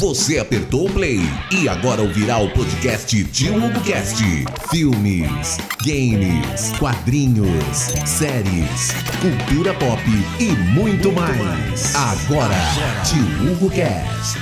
Você apertou o play e agora ouvirá o podcast Tio HugoCast. Filmes, games, quadrinhos, séries, cultura pop e muito mais. Agora, Tio HugoCast.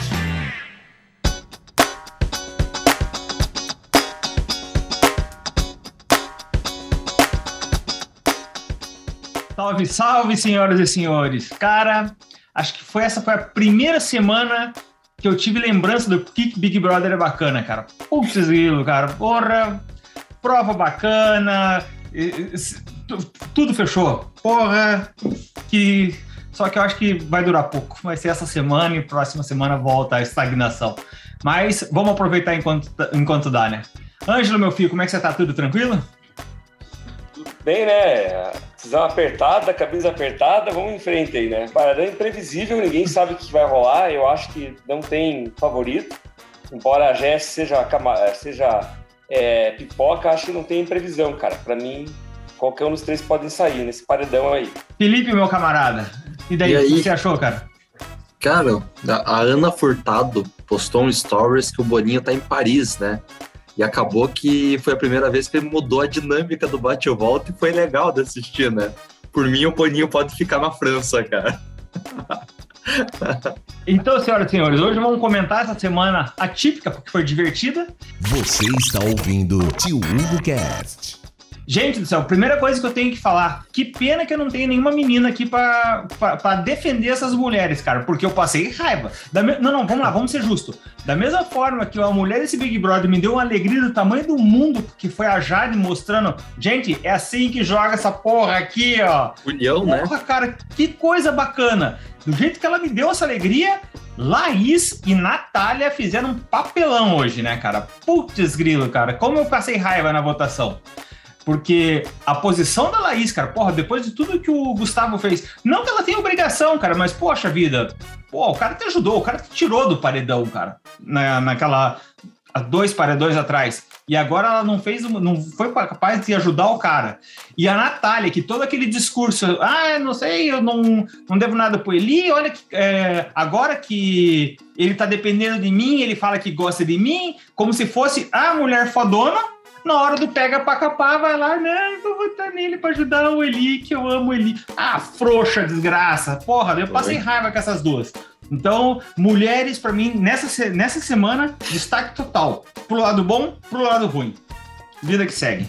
Salve, salve, senhoras e senhores. Cara, acho que essa foi a primeira semana que eu tive lembrança do que Big Brother é bacana, cara. Putz, cara, porra, prova bacana, tudo fechou. Porra, só que eu acho que vai durar pouco. Vai ser essa semana e próxima semana volta a estagnação. Mas vamos aproveitar enquanto dá, né? Ângelo, meu filho, como é que você tá? Tudo tranquilo? Bem, né? Decisão apertada, cabeça apertada, vamos em frente aí, né? Paradão imprevisível, ninguém sabe o que vai rolar. Eu acho que não tem favorito. Embora a Jess seja pipoca, acho que não tem previsão, cara. Pra mim, qualquer um dos três podem sair nesse paredão aí. Felipe, meu camarada, e daí, o que você achou, cara? Cara, a Ana Furtado postou um stories que o Boninho tá em Paris, né? E acabou que foi a primeira vez que ele mudou a dinâmica do bate-volta e foi legal de assistir, né? Por mim, o Boninho pode ficar na França, cara. Então, senhoras e senhores, hoje vamos comentar essa semana atípica, porque foi divertida. Você está ouvindo Tio HugoCast. Gente do céu, primeira coisa que eu tenho que falar, que pena que eu não tenho nenhuma menina aqui pra defender essas mulheres, cara, porque eu passei raiva. Não, vamos lá, vamos ser justos. Da mesma forma que a mulher desse Big Brother me deu uma alegria do tamanho do mundo, que foi a Jade mostrando, gente, é assim que joga essa porra aqui, ó. União, né? Porra, cara, que coisa bacana. Do jeito que ela me deu essa alegria, Laís e Natália fizeram um papelão hoje, né, cara? Putz grilo, cara, como eu passei raiva na votação. Porque a posição da Laís, cara, porra, depois de tudo que o Gustavo fez, não que ela tenha obrigação, cara, mas, poxa vida, o cara te ajudou, o cara te tirou do paredão, cara, naquela 2 paredões atrás, e agora ela não foi capaz de ajudar o cara. E a Natália, que todo aquele discurso, não sei, eu não devo nada pro Eli, olha, agora que ele tá dependendo de mim, ele fala que gosta de mim, como se fosse a mulher fodona. Na hora do pega pra capar, vai lá, não, vou votar nele pra ajudar o Eli, que eu amo o Eli. Frouxa, desgraça. Porra, eu passei raiva com essas duas. Então, mulheres, pra mim, nessa semana, destaque total. Pro lado bom, pro lado ruim. Vida que segue.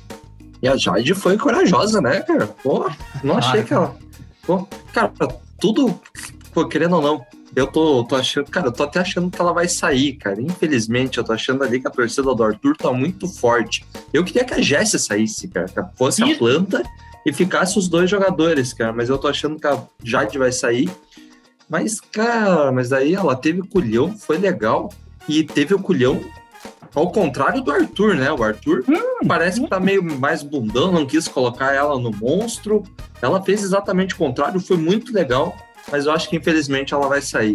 E a Jade foi corajosa, né, cara? Pô, não achei que ela... Pô, cara, tudo... Pô, querendo ou não, eu tô achando... Cara, eu tô até achando que ela vai sair, cara. Infelizmente, eu tô achando ali que a torcida do Arthur tá muito forte. Eu queria que a Jessie saísse, cara. Que fosse a planta e ficasse os dois jogadores, cara. Mas eu tô achando que a Jade vai sair. Mas, cara, daí ela teve culhão, foi legal. E teve o culhão ao contrário do Arthur, né? O Arthur parece que tá meio mais bundão, não quis colocar ela no monstro. Ela fez exatamente o contrário, foi muito legal. Mas eu acho que, infelizmente, ela vai sair.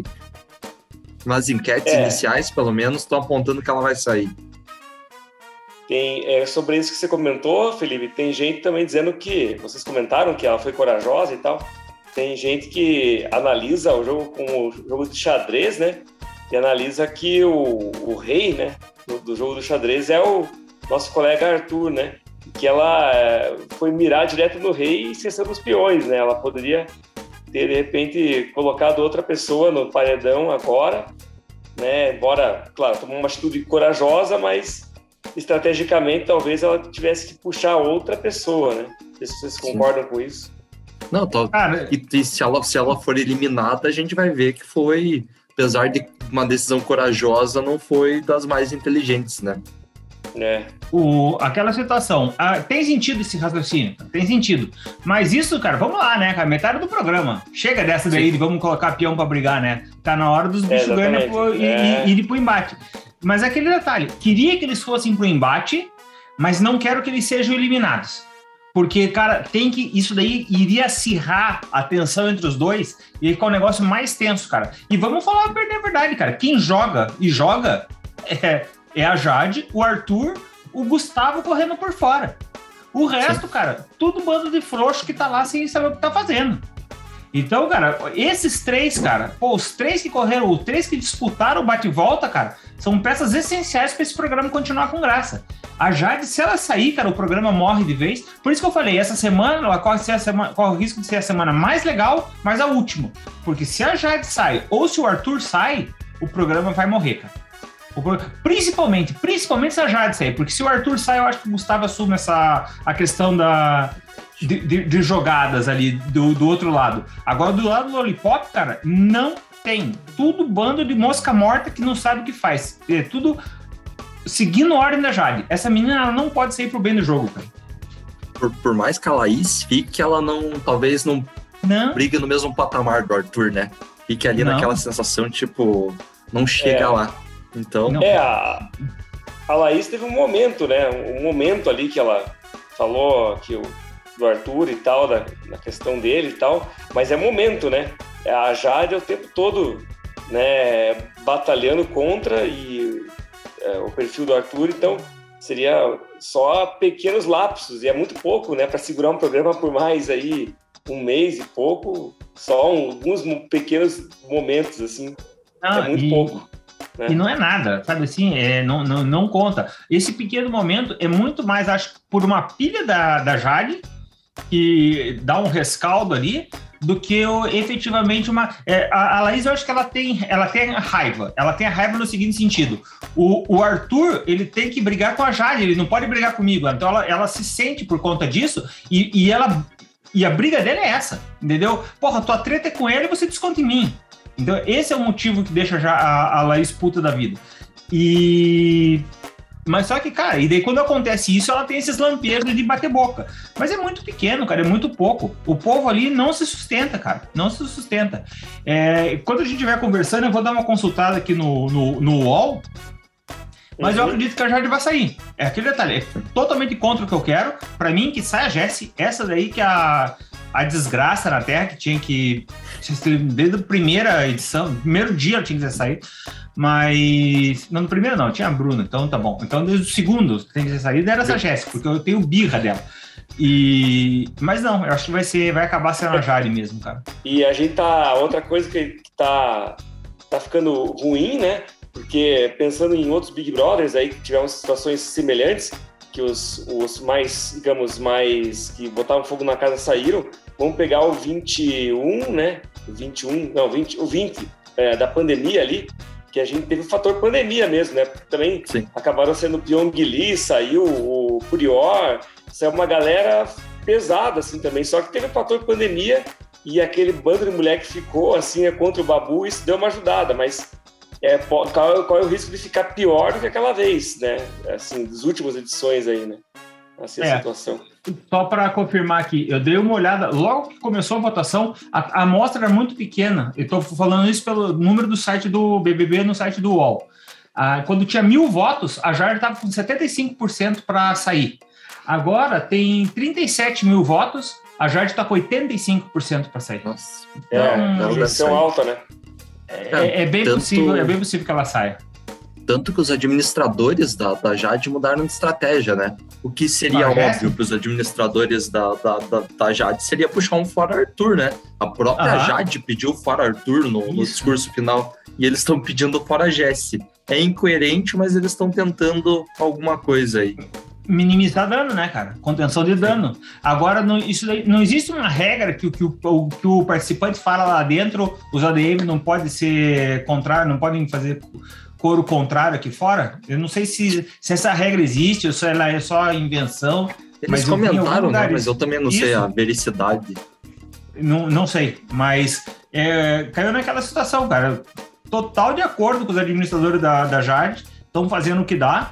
Nas enquetes iniciais, pelo menos, estão apontando que ela vai sair. Sobre isso que você comentou, Felipe, tem gente também dizendo que... Vocês comentaram que ela foi corajosa e tal. Tem gente que analisa o jogo como jogo de xadrez, né? E analisa que o rei, né, do jogo do xadrez é o nosso colega Arthur, né? Que ela foi mirar direto no rei e esqueceu dos peões, né? Ela poderia... ter, de repente, colocado outra pessoa no paredão agora, né? Embora, claro, tomou uma atitude corajosa, mas estrategicamente talvez ela tivesse que puxar outra pessoa, né? Não sei se vocês concordam com isso. Não, e se ela for eliminada, a gente vai ver que foi, apesar de uma decisão corajosa, não foi das mais inteligentes, né? Aquela situação, tem sentido esse raciocínio, tem sentido, mas isso, cara, vamos lá, né, cara, metade do programa, chega dessa daí de vamos colocar peão pra brigar, né, tá na hora dos bichos ganhar e ir pro embate, mas aquele detalhe, queria que eles fossem pro embate, mas não quero que eles sejam eliminados, porque, cara, isso daí iria acirrar a tensão entre os dois e ficar um negócio mais tenso, cara, e vamos falar a verdade, cara, quem joga é a Jade, o Arthur, o Gustavo correndo por fora. O resto, cara, tudo bando de frouxo que tá lá sem saber o que tá fazendo. Então, cara, esses 3, cara, os 3 que correram, os 3 que disputaram o bate-volta, cara, são peças essenciais para esse programa continuar com graça. A Jade, se ela sair, cara, o programa morre de vez. Por isso que eu falei, essa semana ela corre o risco de ser a semana mais legal, mas a última. Porque se a Jade sai ou se o Arthur sai, o programa vai morrer, cara. Principalmente se a Jade sair, porque se o Arthur sai, eu acho que o Gustavo assume a questão de jogadas ali do outro lado. Agora, do lado do Lollipop, cara, não tem. Tudo bando de mosca morta que não sabe o que faz. É tudo seguindo a ordem da Jade. Essa menina, ela não pode sair pro bem do jogo, cara. Por mais que a Laís fique, ela talvez não brigue no mesmo patamar do Arthur, né? Fique ali naquela sensação, tipo, não chega lá. Então... A Laís teve um momento, né? Um momento ali que ela falou que do Arthur e tal, da questão dele e tal, mas é momento, né? A Jade é o tempo todo, né, batalhando contra o perfil do Arthur, então seria só pequenos lapsos, e é muito pouco, né, para segurar um programa por mais aí um mês e pouco, só alguns pequenos momentos, assim, é muito pouco. Né? E não é nada, sabe assim, não conta. Esse pequeno momento é muito mais, acho, por uma pilha da Jade, que dá um rescaldo ali, do que efetivamente a Laís, eu acho que ela tem raiva. Ela tem a raiva no seguinte sentido. O Arthur, ele tem que brigar com a Jade, ele não pode brigar comigo. Então ela se sente por conta disso e a briga dela é essa, entendeu? Porra, tua treta é com ele e você desconta em mim. Então esse é o motivo que deixa a Laís puta da vida. Mas só que, cara, e daí quando acontece isso, ela tem esses lampejos de bater boca. Mas é muito pequeno, cara, é muito pouco. O povo ali não se sustenta, cara, não se sustenta. Quando a gente estiver conversando, eu vou dar uma consultada aqui no UOL, mas eu acredito que a Jade vai sair. É aquele detalhe, é totalmente contra o que eu quero. Pra mim, que sai a Jessie, essa daí que é a desgraça na Terra, que tinha que... Desde a primeira edição, no primeiro dia ela tinha que sair. Mas... Não, no primeiro não, tinha a Bruna, então tá bom. Então, desde o segundo que tem que ser saída era essa Jéssica, porque eu tenho birra dela. Mas não, eu acho que vai acabar sendo a Jade mesmo, cara. E a gente outra coisa que tá ficando ruim, né? Porque pensando em outros Big Brothers aí que tiveram situações semelhantes, que os mais, digamos, que botavam fogo na casa saíram, vamos pegar o 21, né? O 20 da pandemia ali, que a gente teve o fator pandemia mesmo, né? Porque também acabaram sendo o Pyong Lee, saiu o Prior, saiu uma galera pesada, assim, também. Só que teve o fator pandemia e aquele bando de mulher que ficou, assim, contra o Babu, isso deu uma ajudada, mas qual é o risco de ficar pior do que aquela vez, né? Assim, das últimas edições aí, né? Assim, a situação. Só para confirmar aqui, eu dei uma olhada, logo que começou a votação, a amostra era muito pequena. Eu estou falando isso pelo número do site do BBB no site do UOL. Quando tinha 1.000 votos, a Jade estava com 75% para sair. Agora tem 37 mil votos, a Jade está com 85% para sair. Nossa. Então, uma pressão alta, né? É bem possível que ela saia. Tanto que os administradores da Jade mudaram de estratégia, né? O que seria óbvio para os administradores da Jade seria puxar um fora Arthur, né? A própria Jade pediu fora Arthur no discurso final e eles estão pedindo fora Jessie. É incoerente, mas eles estão tentando alguma coisa aí. Minimizar dano, né, cara? Contenção de dano. Agora, isso daí, não existe uma regra que o participante fala lá dentro, os ADM não podem ser contrário, não podem fazer coro contrário aqui fora. Eu não sei se essa regra existe ou se ela é só invenção. Eles comentaram, né? Mas eu também não sei a vericidade. Não sei, mas caiu naquela situação, cara. Total de acordo com os administradores da Jade, estão fazendo o que dá,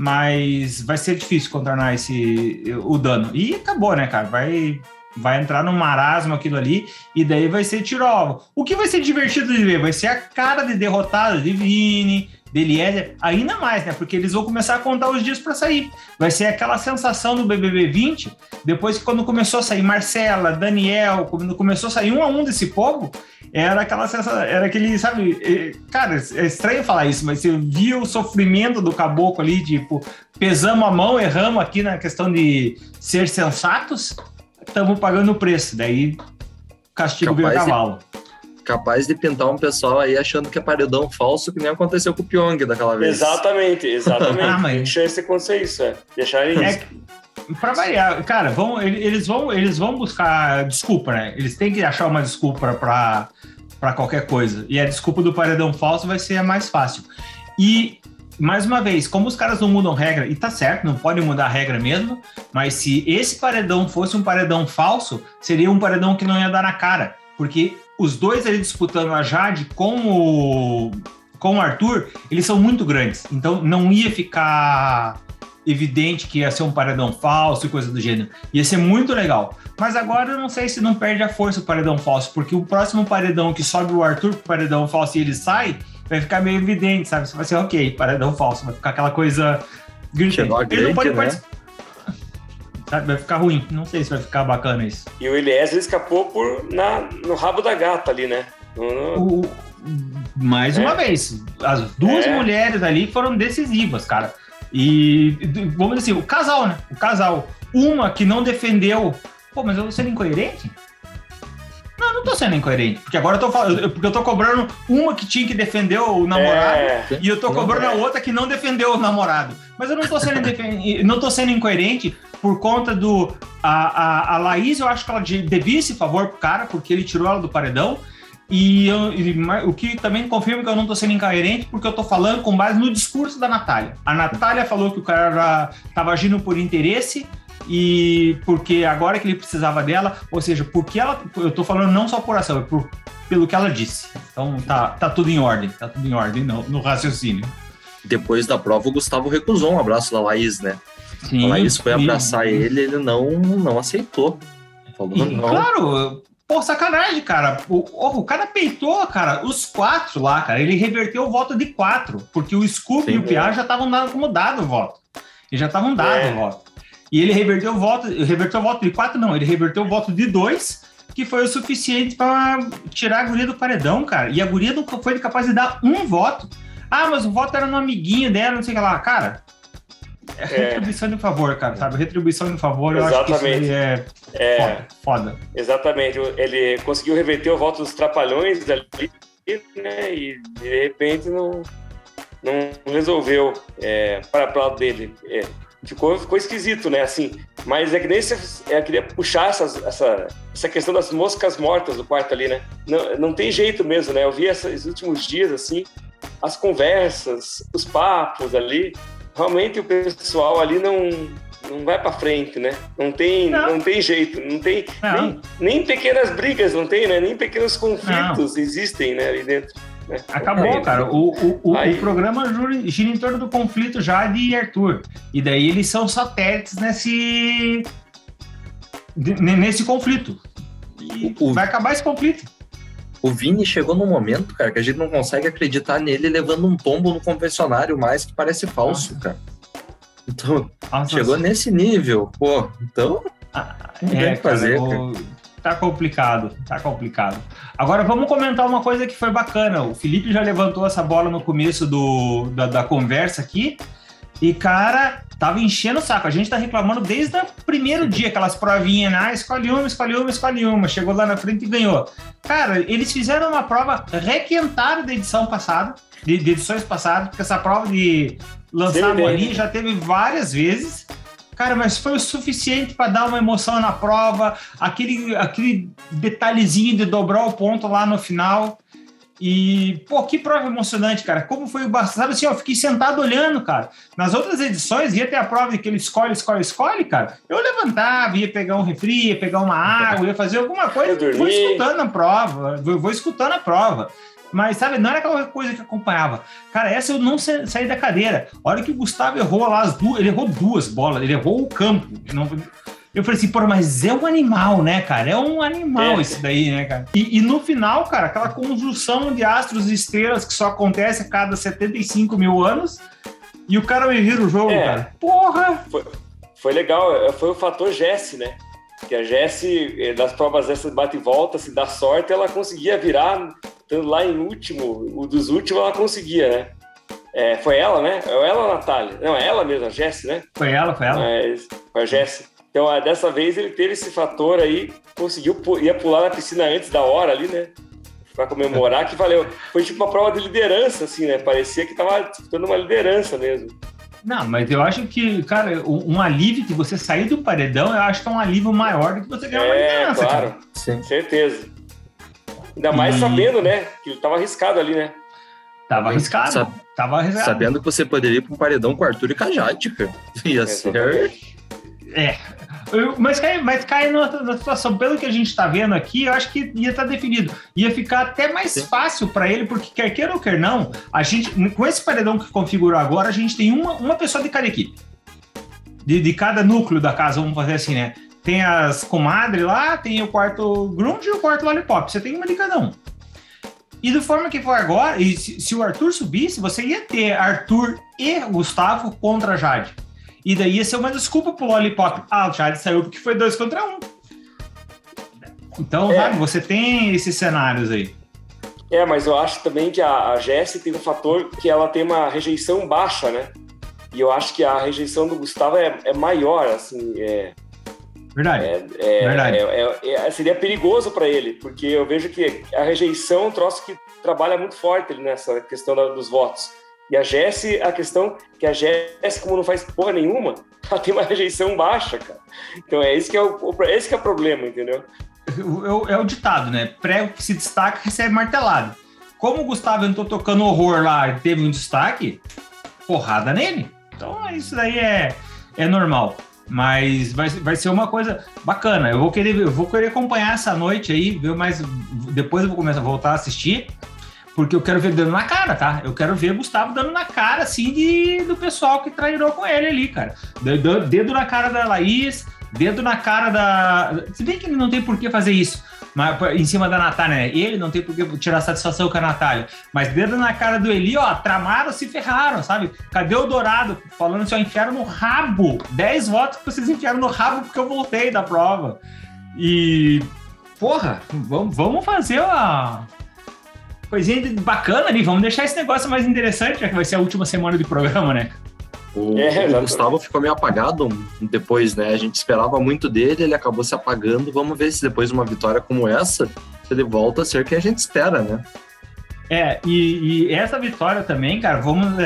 mas vai ser difícil contornar o dano. E acabou, né, cara? Vai entrar num marasmo aquilo ali, e daí vai ser tiro-alvo. O que vai ser divertido de ver? Vai ser a cara de derrotado de Vini, de Eliezer, ainda mais, né? Porque eles vão começar a contar os dias para sair. Vai ser aquela sensação do BBB 20, depois que quando começou a sair Marcela, Daniel, quando começou a sair um a um desse povo, era aquela sensação, era aquele, sabe... Cara, é estranho falar isso, mas você via o sofrimento do caboclo ali, tipo, pesamos a mão, erramos aqui na questão de ser sensatos, estamos pagando o preço. Daí castigo vira cavalo. Capaz de pintar um pessoal aí achando que é paredão falso, que nem aconteceu com o Pyong daquela vez. Exatamente. Tem chance de acontecer isso, deixarem isso. Pra variar, cara, eles vão buscar desculpa, né? Eles têm que achar uma desculpa pra qualquer coisa. E a desculpa do paredão falso vai ser a mais fácil. E, mais uma vez, como os caras não mudam regra, e tá certo, não pode mudar a regra mesmo, mas se esse paredão fosse um paredão falso, seria um paredão que não ia dar na cara. Porque os dois ali disputando a Jade com o Arthur, eles são muito grandes. Então não ia ficar evidente que ia ser um paredão falso e coisa do gênero. Ia ser muito legal. Mas agora eu não sei se não perde a força o paredão falso, porque o próximo paredão que sobe o Arthur pro paredão falso e ele sai, vai ficar meio evidente, sabe? Você vai ser, ok, paredão falso. Vai ficar aquela coisa... Ele não pode participar. Sabe? Vai ficar ruim. Não sei se vai ficar bacana isso. E o Eliezer escapou no rabo da gata ali, né? Mais uma vez, as duas mulheres ali foram decisivas, cara. E, vamos dizer assim, o casal, né? O casal. Uma que não defendeu... Pô, mas eu tô sendo incoerente? Não tô sendo incoerente. Porque agora eu tô cobrando uma que tinha que defender o namorado e eu tô cobrando a outra que não defendeu o namorado. Mas eu não tô sendo incoerente por conta do... A Laís, eu acho que ela devia esse favor pro cara, porque ele tirou ela do paredão. O que também confirma que eu não tô sendo incoerente, porque eu tô falando com base no discurso da Natália. A Natália falou que o cara já tava agindo por interesse e porque agora que ele precisava dela, ou seja, porque eu tô falando não só por ação, é pelo que ela disse. Então tá tudo em ordem, no raciocínio. Depois da prova, o Gustavo recusou um abraço da Laís, né? Sim, a Laís foi abraçar ele não aceitou. Falou não. Claro, pô, sacanagem, cara. O cara peitou, cara, os 4 lá, cara. Ele reverteu o voto de 4, porque o Scoop e o Piá já estavam dando como dado o voto. Eles já estavam dados o voto. E ele reverteu o voto de 4, não. Ele reverteu o voto de 2, que foi o suficiente para tirar a guria do paredão, cara. E a guria não foi capaz de dar um voto. Ah, mas o voto era no amiguinho dela, não sei o que lá. Cara, retribuição de favor, cara, sabe? Retribuição de favor, eu acho que isso aí foda. Exatamente. Ele conseguiu reverter o voto dos trapalhões ali, né? E de repente não resolveu para o lado dele. Ficou esquisito, né? Assim, mas é que nem eu queria puxar essa questão das moscas mortas do quarto ali, né? Não tem jeito mesmo, né? Eu vi esses últimos dias, assim, as conversas, os papos ali. Realmente o pessoal ali não vai para frente, né? Não tem jeito, não tem nem pequenas brigas, não tem, né? Nem pequenos conflitos existem, né, ali dentro. Né? Acabou, cara. O programa gira em torno do conflito Jade e Arthur. E daí eles são satélites nesse conflito. E vai acabar esse conflito. O Vini chegou num momento, cara, que a gente não consegue acreditar nele levando um tombo no confessionário mais que parece falso, cara. Então, chegou nesse nível, pô. Então, não tem o que fazer, cara. Tá complicado. Agora, vamos comentar uma coisa que foi bacana. O Felipe já levantou essa bola no começo da conversa aqui. E, cara, tava enchendo o saco. A gente tá reclamando desde o primeiro dia, aquelas provinhas, né? Escolhe uma. Chegou lá na frente e ganhou. Cara, eles fizeram uma prova requentada da edição passada, de edições passadas, porque essa prova de lançar a bolinha já teve várias vezes. Cara, mas foi o suficiente para dar uma emoção na prova, aquele detalhezinho de dobrar o ponto lá no final. E, pô, que prova emocionante, cara. Como foi o bastante. Sabe assim, eu fiquei sentado olhando, cara. Nas outras edições, ia ter a prova de que ele escolhe, cara. Eu levantava, ia pegar um refri, ia pegar uma água, ia fazer alguma coisa. Vou escutando a prova. Mas, sabe, não era aquela coisa que acompanhava. Cara, essa eu não saí da cadeira. A hora que o Gustavo errou lá ele errou 2 bolas, ele errou o campo. Eu falei assim, pô, mas é um animal, né, cara? É um animal esse daí, né, cara? E no final, cara, aquela conjunção de astros e estrelas que só acontece a cada 75 mil anos, e o cara me vira o jogo, cara. Porra! Foi legal, foi o fator Jessie, né? Que a Jessie, das provas dessas bate e volta, se dá sorte, ela conseguia virar, estando lá em último, o dos últimos ela conseguia, né? Foi ela, né? Ela ou a Natália? Não, é ela mesma, a Jessie, né? Foi ela. Foi a Jessie. Então, dessa vez ele teve esse fator aí, ia pular na piscina antes da hora ali, né? Pra comemorar, que valeu. Foi tipo uma prova de liderança, assim, né? Parecia que tava disputando uma liderança mesmo. Não, mas eu acho que, cara, um alívio de você sair do paredão, eu acho que é um alívio maior do que você ganhar uma liderança, claro. cara. Sim. Certeza. Ainda mais sabendo, né? Que ele tava arriscado ali, né? Tava arriscado. Sabendo que você poderia ir pra um paredão com o Arthur e com a Jade, cara. Ia ser... Mas cai na situação, pelo que a gente tá vendo aqui, eu acho que ia estar definido. Ia ficar até mais fácil para ele, porque quer queira ou quer não, a gente, com esse paredão que configurou agora, a gente tem uma pessoa de cada equipe. De cada núcleo da casa, vamos fazer assim, né? Tem as comadres lá, tem o quarto grunge e o quarto lollipop. Você tem uma de cada um. E da forma que for agora, e se o Arthur subisse, você ia ter Arthur e Gustavo contra a Jade. E daí ia ser uma desculpa pro Lollipop. Ah, o Jade saiu porque foi 2 contra 1. Então, sabe, você tem esses cenários aí. Mas eu acho também que a Jessie tem um fator que ela tem uma rejeição baixa, né? E eu acho que a rejeição do Gustavo é maior, assim. Verdade. Verdade. Seria perigoso para ele, porque eu vejo que a rejeição é um troço que trabalha muito forte nessa questão dos votos. E a Jessie, a questão que a Jessie, como não faz porra nenhuma, ela tem uma rejeição baixa, cara. Então esse que é o problema, entendeu? É o ditado, né? Prego que se destaca, recebe martelado. Como o Gustavo entrou tocando horror lá e teve um destaque, porrada nele. Então isso daí é normal. Mas vai ser uma coisa bacana. Eu vou querer acompanhar essa noite aí, ver mais. Depois eu vou começar a voltar a assistir. Porque eu quero ver dando na cara, tá? Eu quero ver o Gustavo dando na cara, assim, do pessoal que trairou com ele ali, cara. Dedo na cara da Laís, dedo na cara da... Se bem que ele não tem por que fazer isso, mas, em cima da Natália, né? Ele não tem por que tirar satisfação com a Natália. Mas dedo na cara do Eli, ó, tramaram, se ferraram, sabe? Cadê o Dourado? Falando assim, ó, enfiaram no rabo. 10 votos que vocês enfiaram no rabo porque eu voltei da prova. E... Porra, vamos fazer uma... coisinha bacana ali, vamos deixar esse negócio mais interessante, já que vai ser a última semana de programa, né? O Gustavo ficou meio apagado depois, né? A gente esperava muito dele, ele acabou se apagando. Vamos ver se depois de uma vitória como essa, ele volta a ser o que a gente espera, né? E essa vitória também, cara,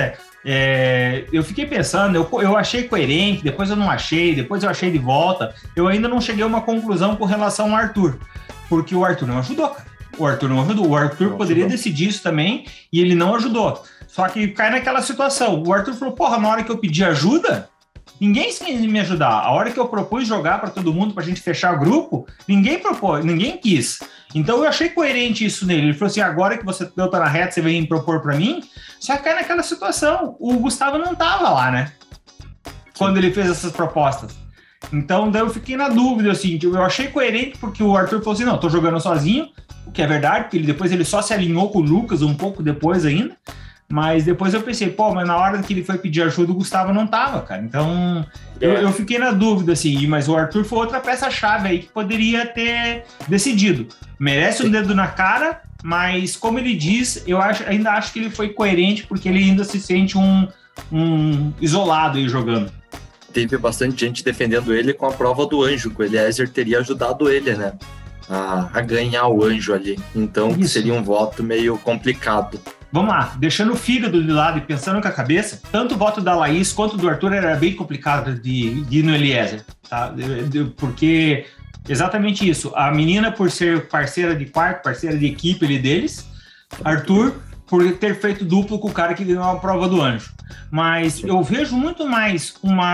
eu fiquei pensando, eu achei coerente, depois eu não achei, depois eu achei de volta. Eu ainda não cheguei a uma conclusão com relação ao Arthur, porque o Arthur não ajudou, cara. O Arthur não ajudou. O Arthur poderia decidir isso também e ele não ajudou. Só que cai naquela situação. O Arthur falou, porra, na hora que eu pedi ajuda, ninguém quis me ajudar. A hora que eu propus jogar para todo mundo, pra gente fechar o grupo, ninguém quis. Então eu achei coerente isso nele. Ele falou assim, agora que você deu tá na reta, você vem propor para mim. Só que cai naquela situação. O Gustavo não tava lá, né? Quando ele fez essas propostas. Então daí eu fiquei na dúvida, assim, eu achei coerente porque o Arthur falou assim, não, tô jogando sozinho, o que é verdade, porque depois ele só se alinhou com o Lucas um pouco depois ainda, mas depois eu pensei, mas na hora que ele foi pedir ajuda, o Gustavo não tava, cara, então eu fiquei na dúvida, assim, mas o Arthur foi outra peça-chave aí que poderia ter decidido, merece um dedo na cara, mas como ele diz, ainda acho que ele foi coerente, porque ele ainda se sente um isolado aí jogando. Teve bastante gente defendendo ele com a prova do anjo, que o Eliezer teria ajudado ele, né? A ganhar o anjo ali. Então seria um voto meio complicado. Vamos lá, deixando o fígado de lado e pensando com a cabeça, tanto o voto da Laís quanto do Arthur era bem complicado de ir no Eliezer, tá? Porque exatamente isso, a menina por ser parceira de quarto, parceira de equipe ali deles, Arthur por ter feito duplo com o cara que ganhou a prova do anjo. Mas eu vejo muito mais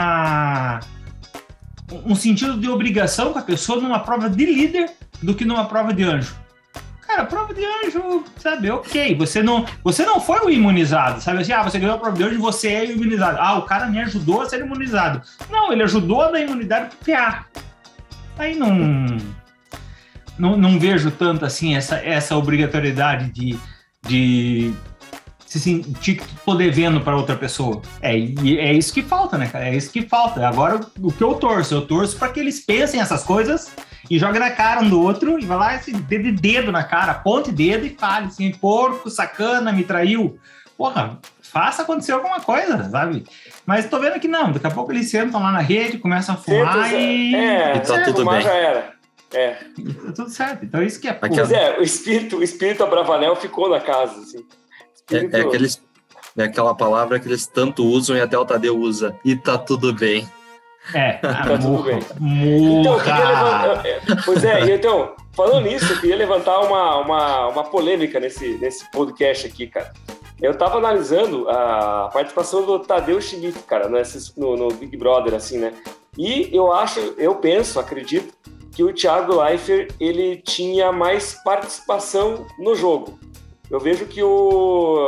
um sentido de obrigação com a pessoa numa prova de líder do que numa prova de anjo. Cara, prova de anjo, sabe, ok, você não foi o imunizado, sabe assim, você ganhou a prova de anjo e você é o imunizado. O cara me ajudou a ser imunizado. Não, ele ajudou a dar imunidade pro PA. Aí não vejo tanto assim essa obrigatoriedade de se sentir poder vendo para outra pessoa. É isso que falta, né, cara? É isso que falta. Agora, o que eu torço para que eles pensem essas coisas e joguem na cara um do outro e vai lá, assim, dedo na cara, aponte dedo e fale assim, porco, sacana, me traiu. porra, faça acontecer alguma coisa, sabe? Mas tô vendo que não, daqui a pouco eles sentam lá na rede, começam a fumar e tá tudo bem. Já era. E tá tudo certo. Então isso que é Pois o espírito Abravanel ficou na casa, assim. É aquela palavra que eles tanto usam e até o Tadeu usa. E tá tudo bem. Tá tudo bem. Morra. Então, falando nisso, eu queria levantar uma polêmica nesse podcast aqui, cara. Eu tava analisando a participação do Tadeu Schmidt, cara, no Big Brother, assim, né? E eu acredito, que o Thiago Leifert, ele tinha mais participação no jogo. Eu vejo que o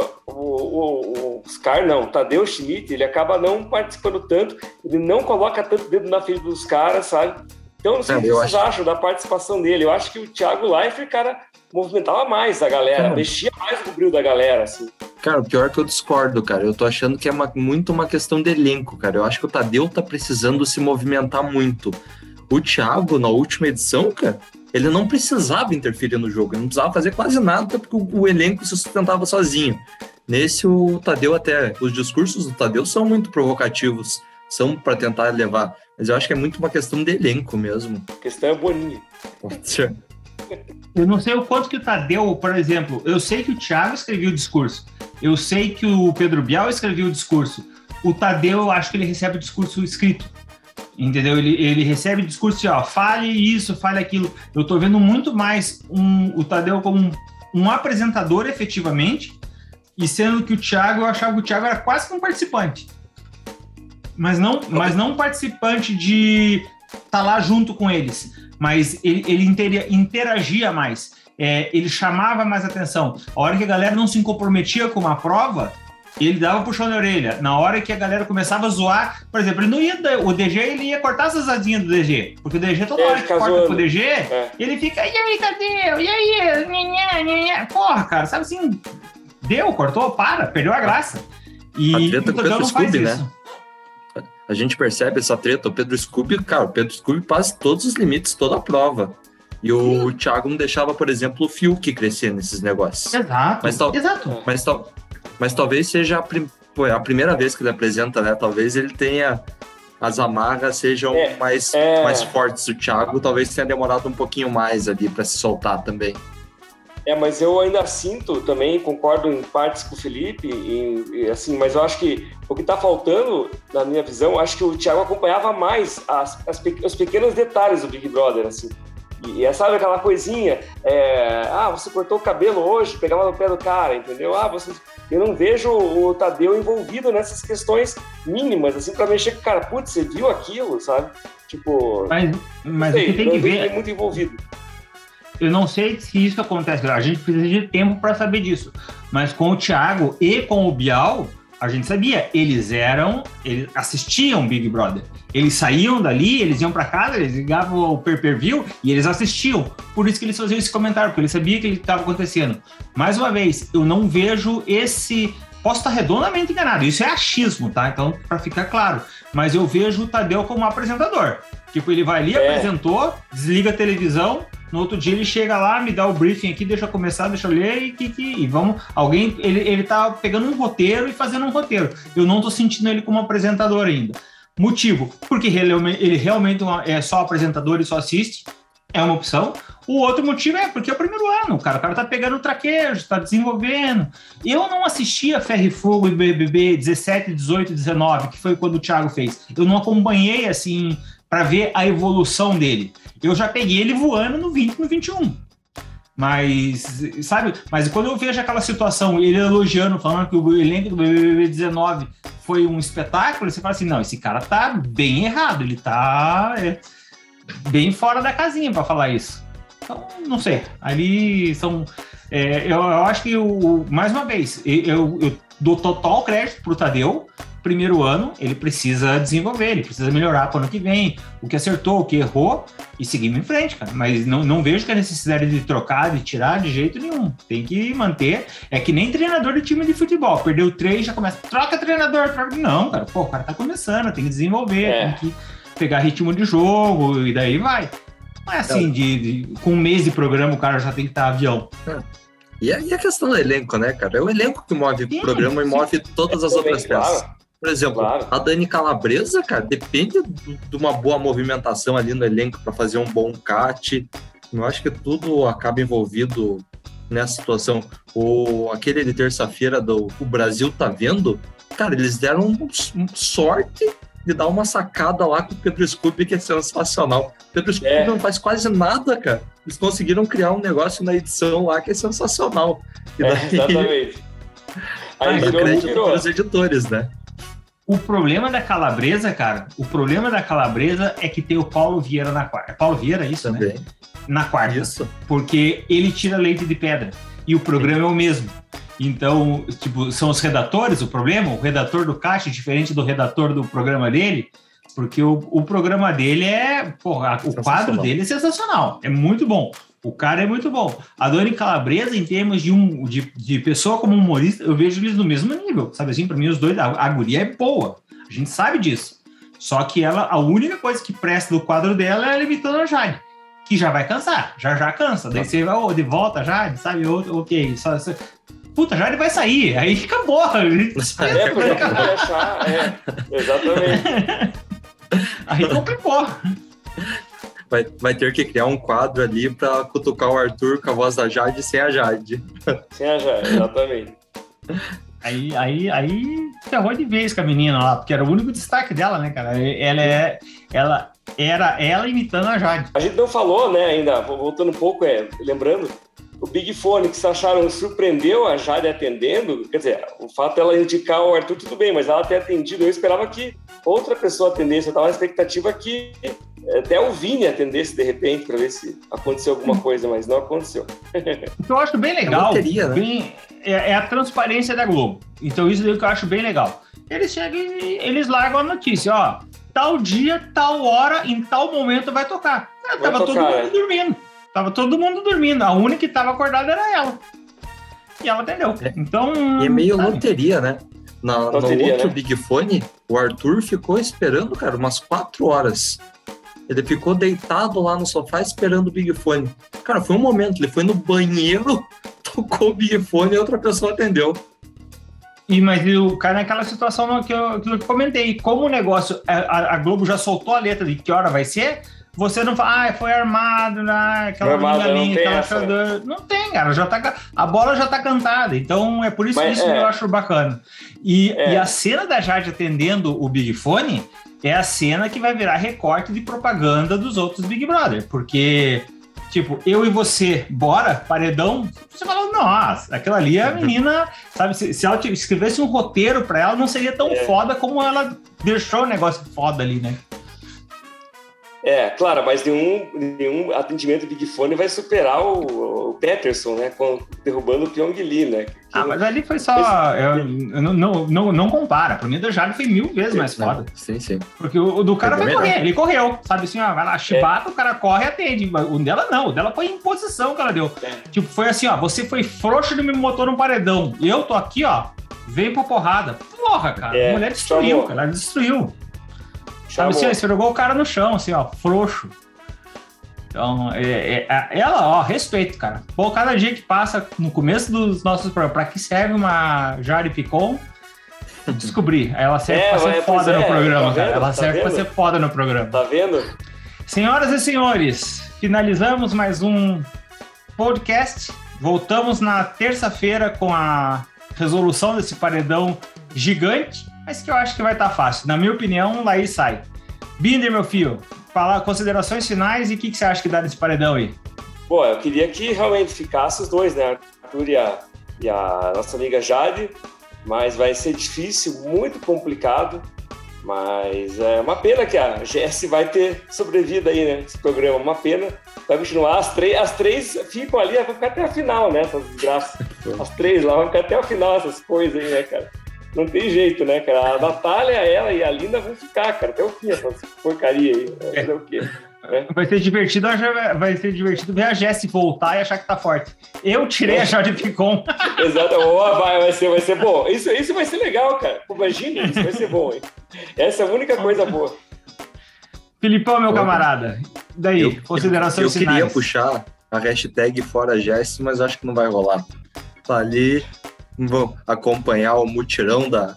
Tadeu Schmidt, ele acaba não participando tanto, ele não coloca tanto dedo na ferida dos caras, sabe? Então, não sei o que vocês acham da participação dele. Eu acho que o Thiago Leifert, cara, movimentava mais a galera, mexia mais no brilho da galera, assim. Cara, o pior é que eu discordo, cara. Eu tô achando que é muito uma questão de elenco, cara. Eu acho que o Tadeu tá precisando se movimentar muito. O Thiago, na última edição, cara, ele não precisava interferir no jogo, ele não precisava fazer quase nada, porque o elenco se sustentava sozinho. Nesse, o Tadeu até... Os discursos do Tadeu são muito provocativos, são para tentar levar, mas eu acho que é muito uma questão de elenco mesmo. A questão é Boninho. Pode ser. Eu não sei o quanto que o Tadeu, por exemplo, eu sei que o Thiago escrevia o discurso, eu sei que o Pedro Bial escrevia o discurso, o Tadeu, eu acho que ele recebe o discurso escrito. Entendeu? Ele recebe discurso, fale isso, fale aquilo. Eu tô vendo muito mais o Tadeu como um apresentador, efetivamente, e sendo que o Thiago, eu achava que o Thiago era quase que um participante. Mas não um participante de estar lá junto com eles, mas ele interagia mais, ele chamava mais atenção. A hora que a galera não se comprometia com uma prova, ele dava puxão na orelha. Na hora que a galera começava a zoar, por exemplo, ele não ia, o DG, ele ia cortar as asinhas do DG, porque o DG, toda hora que corta pro DG, ele fica, e aí, Tadeu? E aí? Nha. Porra, cara, sabe assim, cortou, perdeu a graça. E a treta com o Pedro Scooby, né? A gente percebe essa treta, o Pedro Scooby passa todos os limites, toda a prova. E o Thiago não deixava, por exemplo, o Fiuk crescer nesses negócios. Exato. Mas talvez seja a primeira vez que ele apresenta, né? Talvez ele tenha... As amarras sejam mais fortes. O Thiago talvez tenha demorado um pouquinho mais ali para se soltar também. Mas eu ainda sinto também, concordo em partes com o Felipe, assim, mas eu acho que o que está faltando, na minha visão, acho que o Thiago acompanhava mais os pequenos detalhes do Big Brother, assim. E sabe aquela coisinha, você cortou o cabelo hoje, pegava no pé do cara, entendeu? Eu não vejo o Tadeu envolvido nessas questões mínimas, assim, pra mexer com o cara. Putz, você viu aquilo, sabe? Tipo... Mas o que tem que ver... Ele é muito envolvido. Eu não sei se isso acontece, a gente precisa de tempo para saber disso, mas com o Thiago e com o Bial, a gente sabia, eles assistiam Big Brother, eles saíam dali, eles iam para casa, eles ligavam o pay-per-view e eles assistiam, por isso que eles faziam esse comentário, porque eles sabiam que ele estava acontecendo. Mais uma vez, eu não vejo posso estar redondamente enganado, isso é achismo, tá? Então, para ficar claro, mas eu vejo o Tadeu como apresentador, tipo, ele vai ali, apresentou, desliga a televisão, no outro dia ele chega lá, me dá o briefing aqui, deixa eu começar, deixa eu ler e vamos... Ele tá pegando um roteiro e fazendo um roteiro. Eu não tô sentindo ele como apresentador ainda. Motivo, porque ele realmente é só apresentador e só assiste, é uma opção. O outro motivo é porque é o primeiro ano, cara. O cara tá pegando o traquejo, tá desenvolvendo. Eu não assistia Ferro e Fogo e BBB 17, 18 e 19, que foi quando o Thiago fez. Eu não acompanhei, assim, para ver a evolução dele. Eu já peguei ele voando no 20, no 21. Mas, sabe? Mas quando eu vejo aquela situação, ele elogiando, falando que o elenco do BBB 19 foi um espetáculo, você fala assim, não, esse cara tá bem errado, ele tá bem fora da casinha para falar isso. Então, não sei. Ali são... eu acho que, mais uma vez, eu dou total crédito pro Tadeu. Primeiro ano, ele precisa desenvolver, ele precisa melhorar para o ano que vem, o que acertou, o que errou, e seguimos em frente, cara. Mas não vejo que a necessidade de trocar, de tirar de jeito nenhum. Tem que manter. É que nem treinador de time de futebol. Perdeu 3, já começa, troca treinador. Não, cara, o cara tá começando, tem que desenvolver, tem que pegar ritmo de jogo, e daí vai. Não é assim, com um mês de programa o cara já tem que estar avião. E a questão do elenco, né, cara? É o elenco que move o programa e move todas as outras peças. Por exemplo, a Dani Calabresa, cara, depende de uma boa movimentação ali no elenco para fazer um bom cat. Eu acho que tudo acaba envolvido nessa situação. Aquele de terça-feira do O Brasil Tá Vendo, cara, eles deram sorte de dar uma sacada lá com o Pedro Scooby, que é sensacional. O Pedro Scooby não faz quase nada, cara. Eles conseguiram criar um negócio na edição lá que é sensacional. E daí, exatamente. Aí dá crédito para os editores, né? O problema da Calabresa, cara, é que tem o Paulo Vieira na quarta. É Paulo Vieira, isso, também, né? Na quarta. Isso. Porque ele tira leite de pedra. E o programa é o mesmo. Então, tipo, são os redatores o problema? O redator do Caixa é diferente do redator do programa dele? Porque o programa dele o quadro dele é sensacional. É muito bom. O cara é muito bom. A Dani Calabresa, em termos de pessoa como humorista, eu vejo eles no mesmo nível. Sabe assim, pra mim os dois, a guria é boa. A gente sabe disso. Só que a única coisa que presta do quadro dela é ela imitando a Jade. Que já vai cansar. Já cansa. Daí você vai, de volta a Jade, sabe? Ok, só... Puta, Jade vai sair. Aí acabou. Porque eu queria achar. Exatamente. Aí complicou. Vai ter que criar um quadro ali pra cutucar o Arthur com a voz da Jade sem a Jade. Sem a Jade, exatamente. Aí ferrou de vez com a menina lá, porque era o único destaque dela, né, cara? Ela era ela imitando a Jade. A gente não falou, né, ainda, voltando um pouco, lembrando, o Big Fone, que vocês acharam, surpreendeu a Jade atendendo, quer dizer, o fato dela indicar o Arthur, tudo bem, mas ela ter atendido, eu esperava que outra pessoa atendesse, eu estava na expectativa que até o Vini atendesse de repente, para ver se aconteceu alguma coisa, mas não aconteceu. O que eu acho bem legal, é a transparência da Globo. Então isso é o que eu acho bem legal. Eles chegam e eles largam a notícia, ó, tal dia, tal hora, em tal momento vai tocar. Todo mundo dormindo. Tava todo mundo dormindo. A única que tava acordada era ela. E ela atendeu. Então... E é meio loteria, né? No outro, né? Big Fone, o Arthur ficou esperando, cara, umas 4 horas. Ele ficou deitado lá no sofá esperando o Big Fone. Cara, foi um momento. Ele foi no banheiro, tocou o Big Fone e outra pessoa atendeu. Mas o cara naquela situação que eu comentei. Como o negócio... A Globo já soltou a letra de que hora vai ser... Você não fala, foi armado, aquela linha, aquela... Não tem, cara, a bola já tá cantada, então é por isso que eu acho bacana. E a cena da Jade atendendo o Big Fone é a cena que vai virar recorte de propaganda dos outros Big Brother, porque, tipo, eu e você, bora, paredão, você fala, nossa, aquela ali é a menina, sabe, se ela escrevesse um roteiro pra ela, não seria tão foda como ela deixou o negócio foda ali, né? Claro, mas nenhum atendimento Big Fone vai superar o Peterson, né? Derrubando o Pyong Lee, né? Mas ali foi só... Não compara. Pra mim, o da Jade foi 1000 vezes mais foda. Sim. Porque o do cara vai correr. Ele correu. Sabe assim, ó, vai lá, chibata, o cara corre e atende. O dela não. O dela foi em posição que ela deu. Tipo, foi assim, ó, você foi frouxo e me botou no paredão. Eu tô aqui, ó, veio pra porrada. Porra, cara. A mulher destruiu, cara. Ela destruiu. Sabe assim, esfregou o cara no chão, assim, ó, frouxo. Então, ela, ó, respeito, cara. Pô, cada dia que passa no começo dos nossos programas, pra que serve uma Jade Picon? Descobri. Ela serve pra ser foda no programa, cara. Ela serve pra ser foda no programa. Tá vendo? Senhoras e senhores, finalizamos mais um podcast. Voltamos na terça-feira com a resolução desse paredão gigante, mas que eu acho que vai estar fácil. Na minha opinião, Laís sai. Binder, meu filho, falar considerações finais e o que você acha que dá nesse paredão aí? Pô, eu queria que realmente ficasse os dois, né? Arthur e a nossa amiga Jade, mas vai ser difícil, muito complicado, mas é uma pena que a Jessi vai ter sobrevivido aí, né? Esse programa, uma pena. Vai continuar, as três ficam ali, vai ficar até a final, né? Essas desgraças. As três lá vão ficar até a final, essas coisas aí, né, cara? Não tem jeito, né, cara? A Natália, ela e a Linda vão ficar, cara, até o fim, essa porcaria aí. Fazer o quê? Vai ser divertido ver a Jessi voltar e achar que tá forte. Eu tirei a Jade Picon. Exato, vai ser bom. Isso vai ser legal, cara. Imagina, isso vai ser bom, hein? Essa é a única coisa boa. Filipão, meu camarada. Daí, considerações finais. Eu queria puxar a hashtag Fora Jesse, mas acho que não vai rolar. Tá ali, vão acompanhar o mutirão da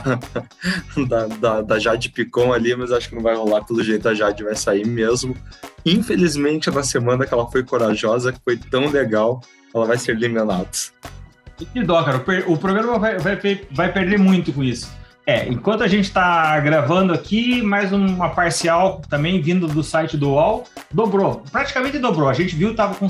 Jade Picon ali, mas acho que não vai rolar. Pelo jeito a Jade vai sair mesmo. Infelizmente, na semana que ela foi corajosa, que foi tão legal, ela vai ser eliminada. Que dó, cara. O programa vai perder muito com isso. Enquanto a gente tá gravando aqui, mais uma parcial também vindo do site do UOL, praticamente dobrou. A gente viu, tava com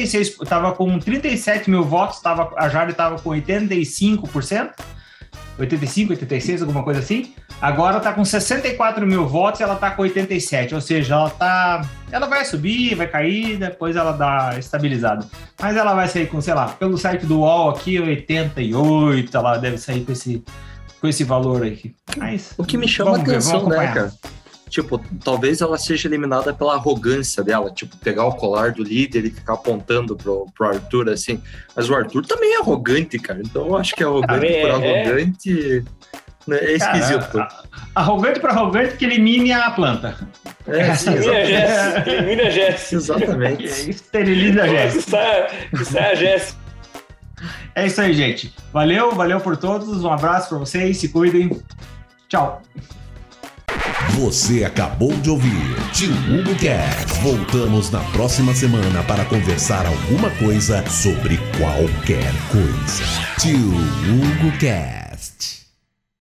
37 mil votos, a Jade tava com 85%, 85, 86, alguma coisa assim. Agora tá com 64 mil votos e ela tá com 87, ou seja, ela vai subir, vai cair, depois ela dá estabilizada. Mas ela vai sair com, sei lá, pelo site do UOL aqui, 88, ela deve sair com esse valor aí. Mas, o que me chama a atenção, né, cara? Tipo, talvez ela seja eliminada pela arrogância dela, tipo, pegar o colar do líder e ficar apontando pro Arthur, assim. Mas o Arthur também é arrogante, cara. Então eu acho que arrogante por arrogante é esquisito. Cara, arrogante por arrogante que elimine a planta. Elimina a Jess. Exatamente. Esteriliza a Jess. Que sai a Jess. É isso aí, gente. Valeu por todos. Um abraço para vocês. Se cuidem. Tchau. Você acabou de ouvir Tio Hugo Cast. Voltamos na próxima semana para conversar alguma coisa sobre qualquer coisa. Tio Hugo Cast.